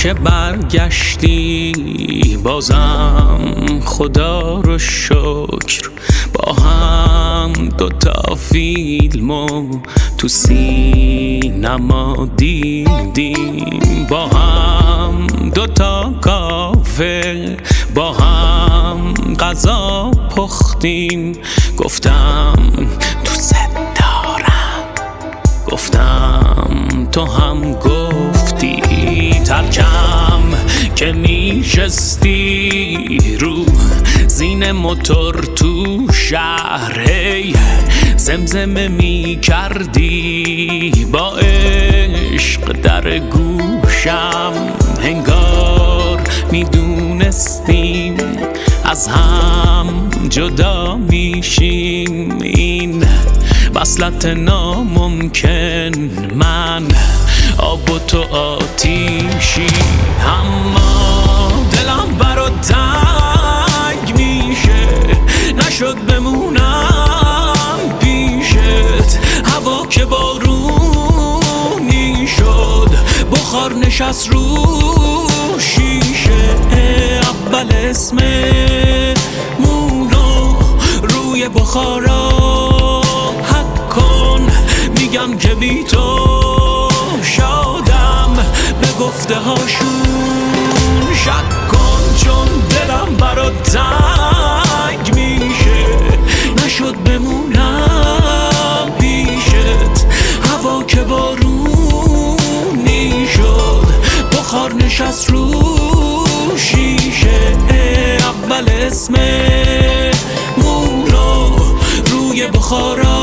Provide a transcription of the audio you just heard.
که برگشتی بازم خدا رو شکر، با هم دوتا فیلمو تو سینما دیدیم، با هم دوتا کافه با هم غذا پختیم. گفتم دوست دارم، گفتم تو هم گفتی. ترکم که میشستی رو زین موتور تو شهر، هی زمزمه میکردی با عشق در گوشم. انگار میدونستیم از هم جدا میشیم، این وصلت ناممکن، من آب و تو آتیشی. اما دلم برات تنگ میشه، نشد بمونم پیشت. هوا که بارونی شد، بخار نشست رو شیشه. اول اسممونو روی بخارا حک کن، میگم که بی تو شادم، به گفته هاشون شک کن. چون دلم برات تنگ میشه، نشد بمونم پیشت. هوا که بارونی شد، بخار نشست رو شیشه. اول اسممونو روی بخارا